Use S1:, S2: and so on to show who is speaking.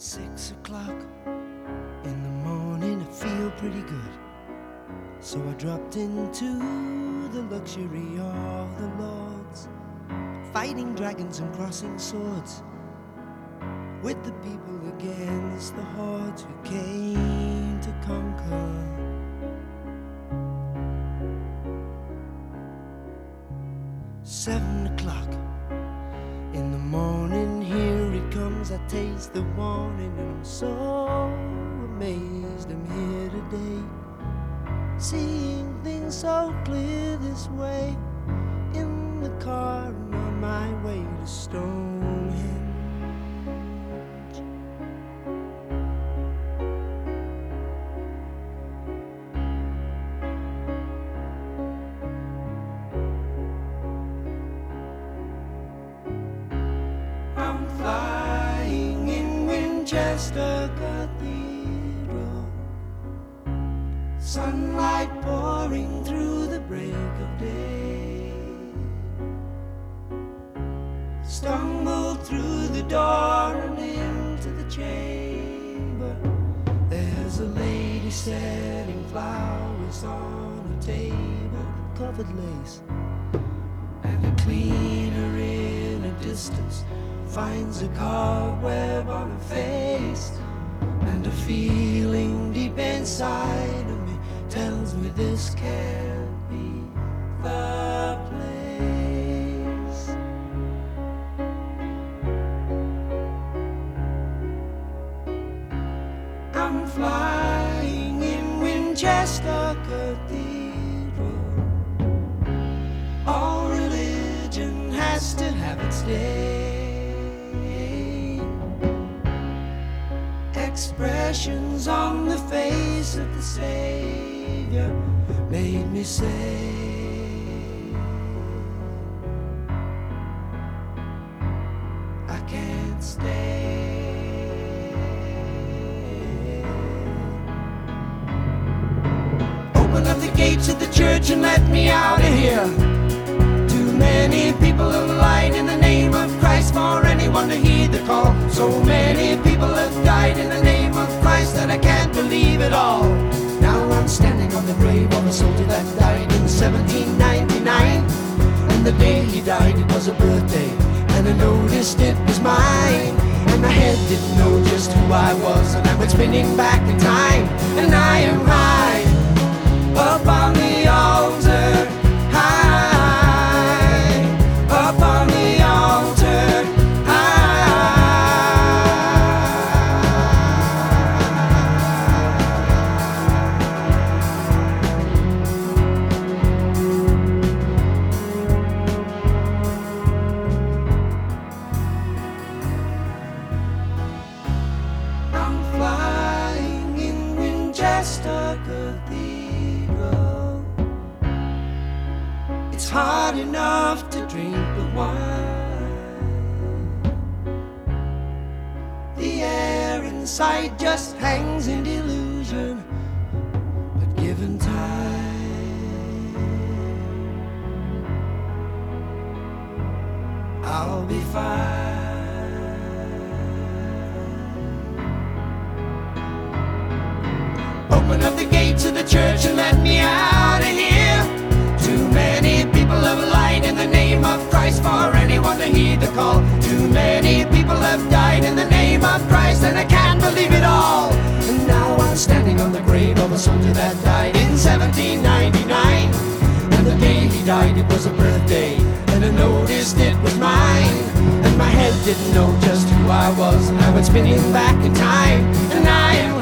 S1: 6 o'clock in the morning, I feel pretty good. So I dropped into the luxury of the lords, fighting dragons and crossing swords with the people against the hordes who came to conquer. $7 in the morning, here it comes. I taste the warning and I'm so amazed I'm here today, seeing things so clear this way, in the car and on my way to Stonehenge. I'm flying in Winchester Cathedral, sunlight pouring through the break of day. Stumbled through the door and into the chamber. There's a lady setting flowers on a table covered lace, and a cleaner in a distance finds a cobweb on her face. And a feeling deep inside of me tells me this can't be the place. I'm flying in Winchester Cathedral. All religion has to have its day. Expressions on the face of the Savior made me say, I can't stay. Open up the gates of the church and let me out of here. Too many people have lied in the name of Christ for anyone to heed the call. So many people have died in the name of Christ that I can't believe it all. Now I'm standing on the grave of a soldier that died in 1799. And the day he died, it was a birthday, and I noticed it was mine. And my head didn't know just who I was, and I went spinning back in time. And I am high up on the altar, high up on the altar, I'm flying in Winchester Cathedral. It's hard enough to drink the wine. The air inside just hangs in delusion, but given time, I'll be fine. Open up the gates of the church and let me out of here. Too many people have lied in the name of Christ for anyone to heed the call. Too many people have died in the name of Christ, and I can't believe it all. And now I'm standing on the grave of a soldier that died in 1799. And the day he died, it was a birthday, and I noticed it was mine. And my head didn't know just who I was, and I went spinning back in time. And I am